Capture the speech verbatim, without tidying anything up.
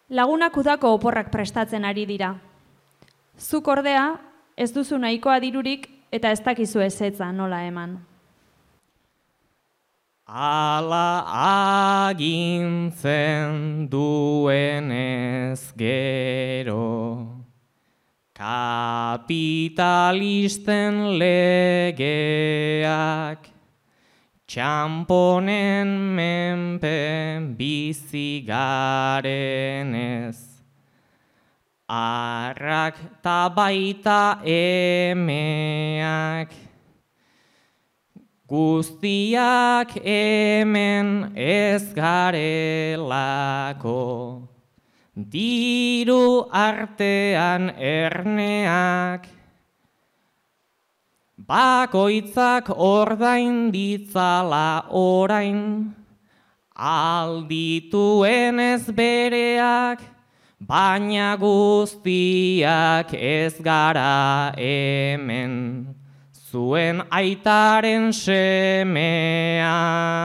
Lagunak udako oporrak prestatzen ari dira. Zuk ordea, ez duzu nahikoa dirurik eta ez dakizu ezetza nola eman. Ala agintzen duenez gero, kapitalisten legeak, txamponen menpe bizi garenez, arrak ta baita emeak, guztiak hemen ez garelako, diru artean erneak, bakoitzak ordain ditzala orain, aldituen ez bereak, baina guztiak ez gara hemen, zuen aitaren semeak.